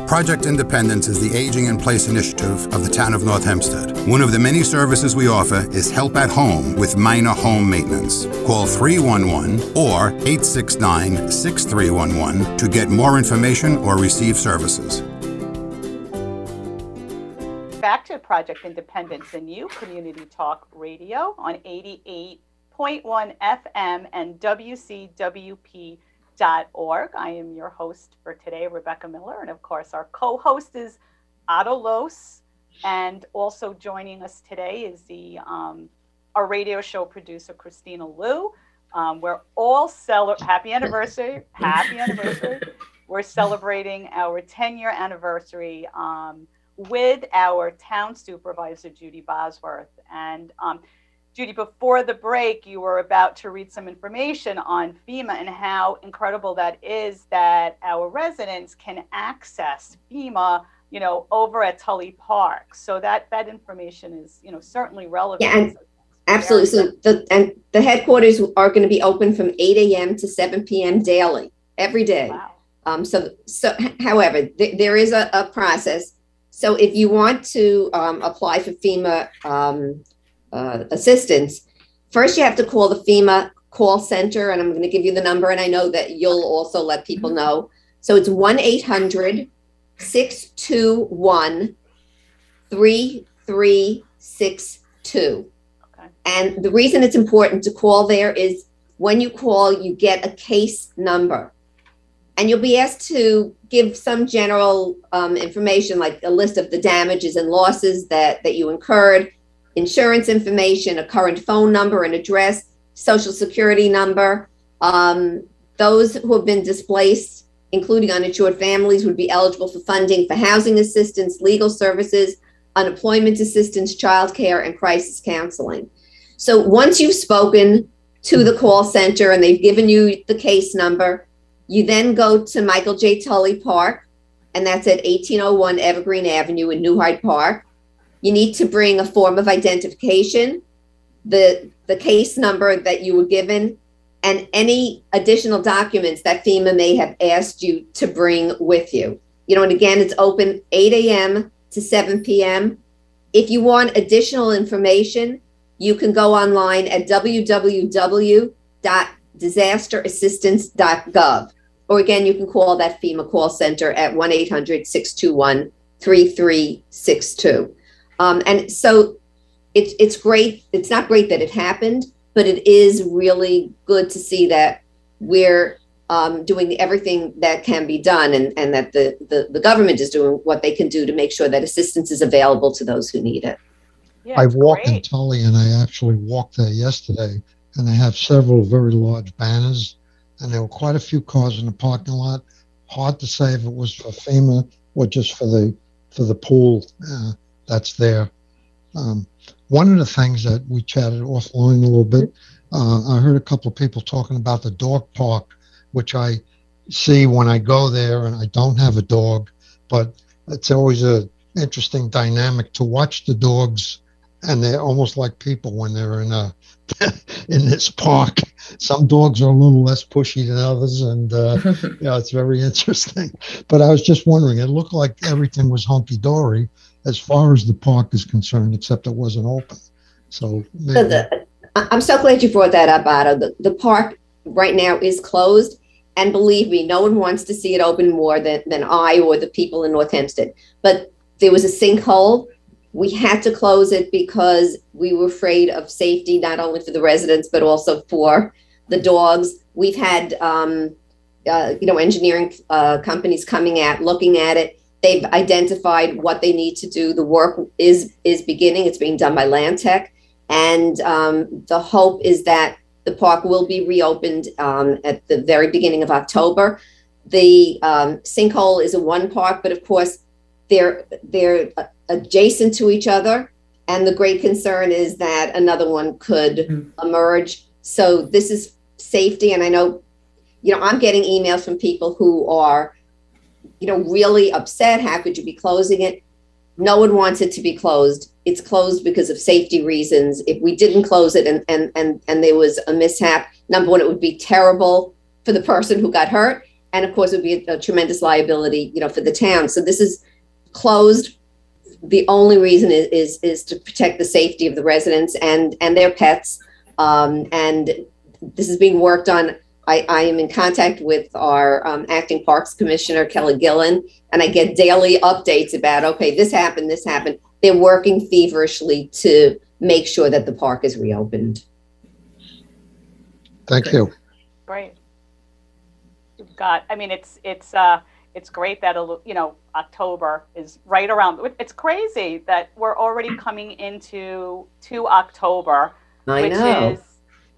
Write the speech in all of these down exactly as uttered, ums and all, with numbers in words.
Project Independence is the Aging in Place initiative of the town of North Hempstead. One of the many services we offer is help at home with minor home maintenance. Call three one one or eight six nine, six three one one to get more information or receive services. Back to Project Independence and You, Community Talk Radio on eighty-eight point one F M and W C W P dot org. I am your host for today, Rebecca Miller, and of course our co-host is Otto Los, and also joining us today is the um, our radio show producer Christina Liu. Um, we're all celebrating happy anniversary, happy anniversary. We're celebrating our ten-year anniversary um, with our town supervisor Judy Bosworth, and um, Judy, before the break, you were about to read some information on FEMA and how incredible that is that our residents can access FEMA, you know, over at Tully Park. So that that information is, you know, certainly relevant. Yeah, and absolutely. So the and the headquarters are going to be open from eight a.m. to seven p.m. daily, every day. Wow. Um, so, so, however, th- there is a, a process. So if you want to um, apply for FEMA um, Uh, assistance, first you have to call the FEMA call center, and I'm going to give you the number, and I know that you'll also let people know. So it's one eight hundred, six two one, three three six two. Okay. And the reason it's important to call there is when you call, you get a case number, and you'll be asked to give some general um, information, like a list of the damages and losses that, that you incurred, insurance information, a current phone number and address, social security number. Um, those who have been displaced, including uninsured families, would be eligible for funding for housing assistance, legal services, unemployment assistance, childcare, and crisis counseling. So once you've spoken to the call center and they've given you the case number, you then go to Michael J. Tully Park, and that's at eighteen oh one Evergreen Avenue in New Hyde Park. You need to bring a form of identification, the the case number that you were given, and any additional documents that FEMA may have asked you to bring with you. You know, and again, it's open eight a.m. to seven p.m. If you want additional information, you can go online at w w w dot disaster assistance dot gov. Or again, you can call that FEMA call center at one eight hundred, six two one, three three six two. Um, and so it's it's great. It's not great that it happened, but it is really good to see that we're um, doing everything that can be done, and, and that the, the, the government is doing what they can do to make sure that assistance is available to those who need it. Yeah, I've walked great. in Tully, and I actually walked there yesterday, and they have several very large banners, and there were quite a few cars in the parking lot. Hard to say if it was for FEMA or just for the for the pool. Uh, that's there. Um, one of the things that we chatted offline a little bit, uh, I heard a couple of people talking about the dog park, which I see when I go there, and I don't have a dog, but it's always a interesting dynamic to watch the dogs, and they're almost like people when they're in a in this park. Some dogs are a little less pushy than others, and uh, yeah, it's very interesting. But I was just wondering, it looked like everything was hunky-dory as far as the park is concerned, except it wasn't open. So, maybe... so the, I'm so glad you brought that up, Otto. The, the park right now is closed, and believe me, no one wants to see it open more than, than I or the people in North Hempstead. But there was a sinkhole. We had to close it because we were afraid of safety, not only for the residents, but also for the dogs. We've had, um, uh, you know, engineering uh, companies coming at, looking at it. They've identified what they need to do. The work is is beginning. It's being done by Land Tech. And um, the hope is that the park will be reopened um, at the very beginning of October. The um, sinkhole is a one park, but of course, they're they're adjacent to each other. And the great concern is that another one could mm-hmm. emerge. So this is safety. And I know, you know, I'm getting emails from people who are, you know, really upset. How could you be closing it? No one wants it to be closed. It's closed because of safety reasons. If we didn't close it and and and, and there was a mishap, number one, it would be terrible for the person who got hurt. and of course it would be a, a tremendous liability, you know, for the town. So this is closed. The only reason is, is, is to protect the safety of the residents and, and their pets. Um, and this is being worked on. I, I am in contact with our um, acting parks commissioner, Kelly Gillen, and I get daily updates about, okay, this happened, this happened. They're working feverishly to make sure that the park is reopened. Thank you. Great. You've got, I mean, it's, it's, uh, it's great that, you know, October is right around. It's crazy that we're already coming into to October, I which know. is,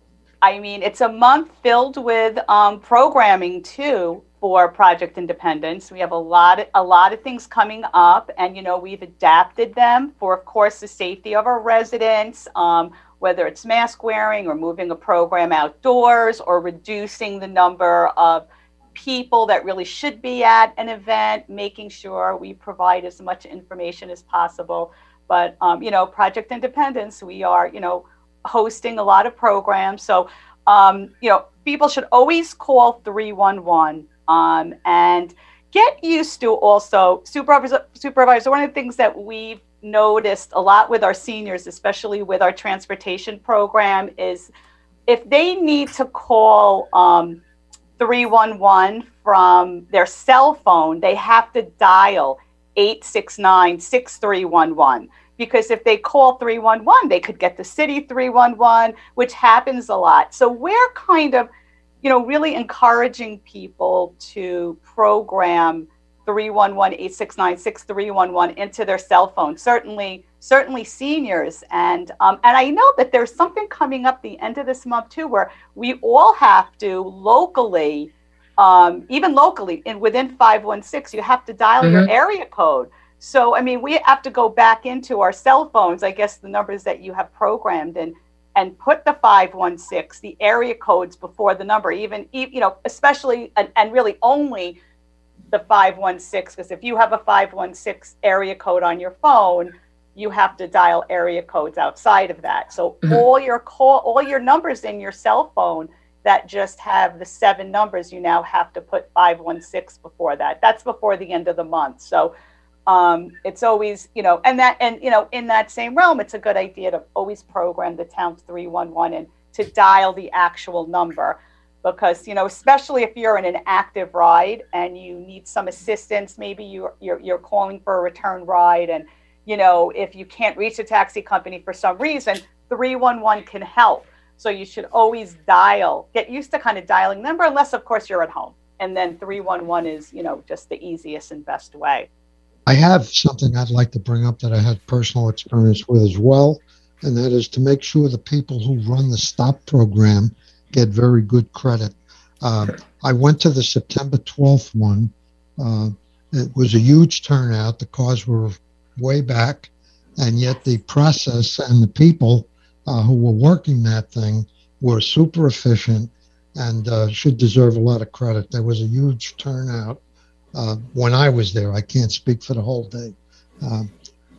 I mean, it's a month filled with um, programming too for Project Independence. We have a lot, of, a lot of things coming up, and you know, we've adapted them for, of course, the safety of our residents. Um, whether it's mask wearing or moving a program outdoors or reducing the number of people that really should be at an event, making sure we provide as much information as possible. But, um, you know, Project Independence, we are, you know, hosting a lot of programs. So, um, you know, people should always call three one one um, and get used to also, supervisor, supervisor, one of the things that we've noticed a lot with our seniors, especially with our transportation program, is if they need to call um, three one one from their cell phone, they have to dial eight six nine, six three one one. Because if they call three one one, they could get the city three one one, which happens a lot. So we're kind of, you know, really encouraging people to program three one one, eight six nine, six three one one into their cell phone. Certainly, certainly seniors. And um, and I know that there's something coming up the end of this month too, where we all have to locally, um, even locally, in within five one six, you have to dial mm-hmm. your area code. So, I mean, we have to go back into our cell phones, I guess the numbers that you have programmed, and and put the five one six, the area codes before the number, even, you know, especially, and, and really only the five one six, because if you have a five one six area code on your phone, you have to dial area codes outside of that. So mm-hmm. all your call, all your numbers in your cell phone that just have the seven numbers, you now have to put five one six before that. That's before the end of the month. So Um, it's always, you know, and that, and, you know, in that same realm, it's a good idea to always program the town's three one one and to dial the actual number, because, you know, especially if you're in an active ride and you need some assistance, maybe you're, you're, you're calling for a return ride. And, you know, if you can't reach a taxi company for some reason, three one one can help. So you should always dial, get used to kind of dialing number, unless of course you're at home. And then three one one is, you know, just the easiest and best way. I have something I'd like to bring up that I had personal experience with as well, and that is to make sure the people who run the STOP program get very good credit. Uh, I went to the September twelfth one. Uh, it was a huge turnout. The cars were way back, and yet the process and the people uh, who were working that thing were super efficient and uh, should deserve a lot of credit. There was a huge turnout. Uh, when I was there, I can't speak for the whole day. Um,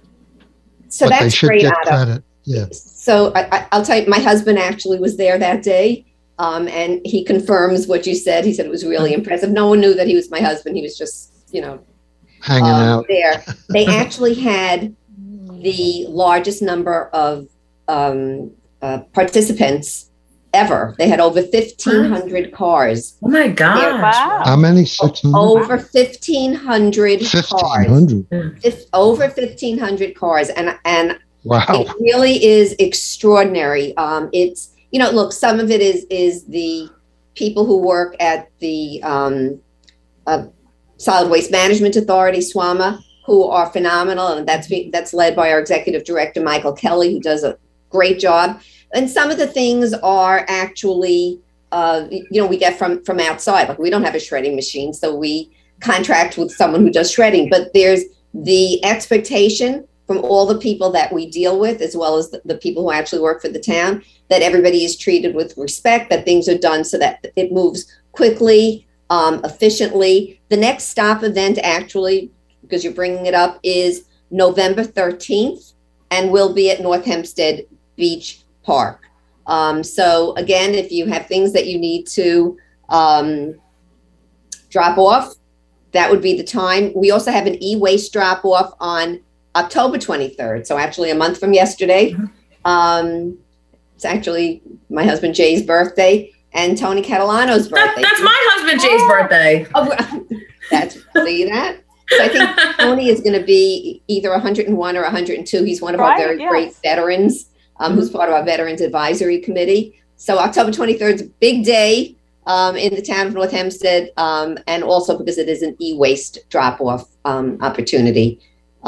so but that's they should great, get Otto. credit. Yeah. So I, I, I'll tell you, my husband actually was there that day, um, and he confirms what you said. He said it was really impressive. No one knew that he was my husband. He was just, you know, hanging um, out there. They actually had the largest number of um, uh, participants ever. They had over fifteen hundred cars. Oh my gosh. Wow. How many? six hundred? Over fifteen hundred cars. fifteen hundred. If, over fifteen hundred cars. And, and Wow. it really is extraordinary. Um, it's, you know, look, some of it is, is the people who work at the um, uh, Solid Waste Management Authority, SWAMA, who are phenomenal. And that's, that's led by our executive director, Michael Kelly, who does a great job. And some of the things are actually, uh, you know, we get from, from outside. Like we don't have a shredding machine, so we contract with someone who does shredding. But there's the expectation from all the people that we deal with, as well as the, the people who actually work for the town, that everybody is treated with respect, that things are done so that it moves quickly, um, efficiently. The next stop event, actually, because you're bringing it up, is November thirteenth, and will be at North Hempstead Beach Park. Um, so again, if you have things that you need to um, drop off, that would be the time. We also have an e-waste drop off on October twenty-third. So actually a month from yesterday. Um, it's actually my husband Jay's birthday and Tony Catalano's birthday. That, that's my husband Jay's birthday. Oh, that's, see that? So I think Tony is going to be either one hundred and one or one hundred and two. He's one of Right, our very yes. great veterans, um, who's part of our Veterans Advisory Committee. So October twenty-third is a big day um, in the town of North Hempstead, um, and also because it is an e-waste drop-off um, opportunity.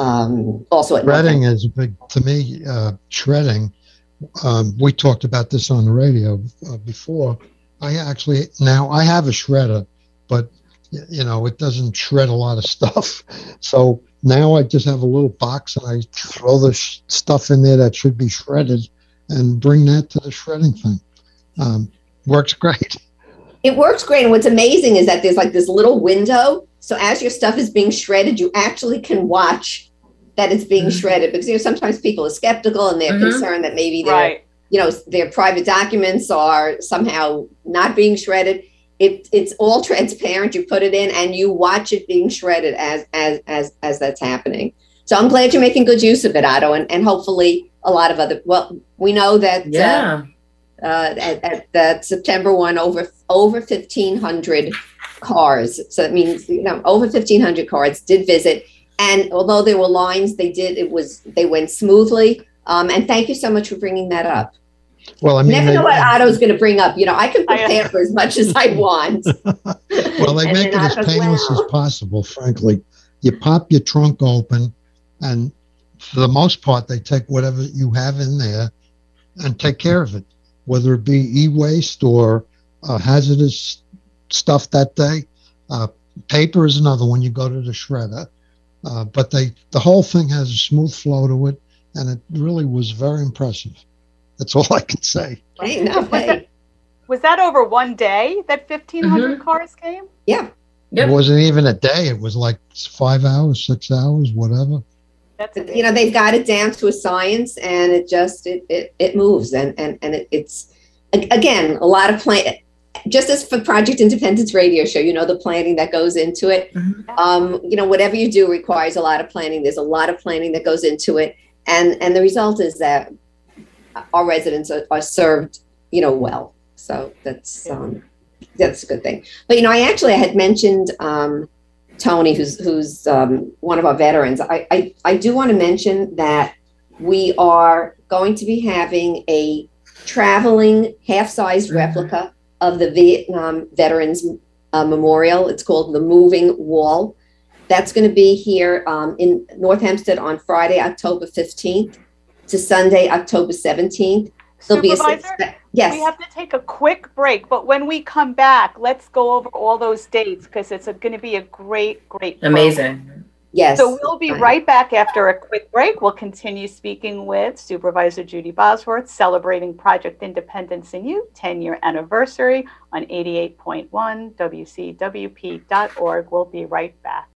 Um, also at North Shredding is a big, to me, uh, shredding. Um, we talked about this on the radio uh, before. I actually, now I have a shredder, but y- you know, it doesn't shred a lot of stuff. So now I just have a little box and I throw the sh- stuff in there that should be shredded and bring that to the shredding thing. Um, works great. It works great. And what's amazing is that there's like this little window. So as your stuff is being shredded, you actually can watch that it's being Mhm. shredded, because you know sometimes people are skeptical and they're Mhm. concerned that maybe their Right. you know their private documents are somehow not being shredded. It it's all transparent. You put it in and you watch it being shredded as as as as that's happening. So I'm glad you're making good use of it, Otto, and, and hopefully a lot of other. Well, we know that uh, Yeah. uh, at, at that September one, over over fifteen hundred cars. So that means you know over fifteen hundred cars did visit, and although there were lines, they did it was they went smoothly. Um, and thank you so much for bringing that up. Well, I You mean, never they, know what Otto's going to bring up. You know, I can I- prepare for as much as I want. well, they And make it then as Otto's, painless "Well." as possible, frankly. You pop your trunk open, and for the most part, they take whatever you have in there and take care of it, whether it be e-waste or uh, hazardous stuff that day. Uh, paper is another one. You go to the shredder, uh, but they the whole thing has a smooth flow to it, and it really was very impressive. That's all I can say. Hey, no, Was hey. that, was that over one day that fifteen hundred Mhm. cars came? Yeah. Yep. It wasn't even a day. It was like five hours, six hours, whatever. That's you amazing. know they've got it down to a science, and it just it it, it moves, and and and it, it's a- again a lot of plan. Just as for Project Independence Radio Show, you know the planning that goes into it. Mhm. Um, you know whatever you do requires a lot of planning. There's a lot of planning that goes into it, and and the result is that our residents are, are served, you know, well. So that's um, that's a good thing. But you know, I actually had mentioned um, Tony, who's who's um, one of our veterans. I, I I do want to mention that we are going to be having a traveling half-size Mhm. replica of the Vietnam Veterans uh, Memorial. It's called the Moving Wall. That's going to be here um, in North Hempstead on Friday, October fifteenth to Sunday, October seventeenth. There'll be a six, Supervisor, yes. we have to take a quick break, but when we come back, let's go over all those dates because it's going to be a great, great program. Amazing. Yes. So we'll be right back after a quick break. We'll continue speaking with Supervisor Judy Bosworth, celebrating Project Independence in You ten-year anniversary on eighty-eight point one W C W P dot org. We'll be right back.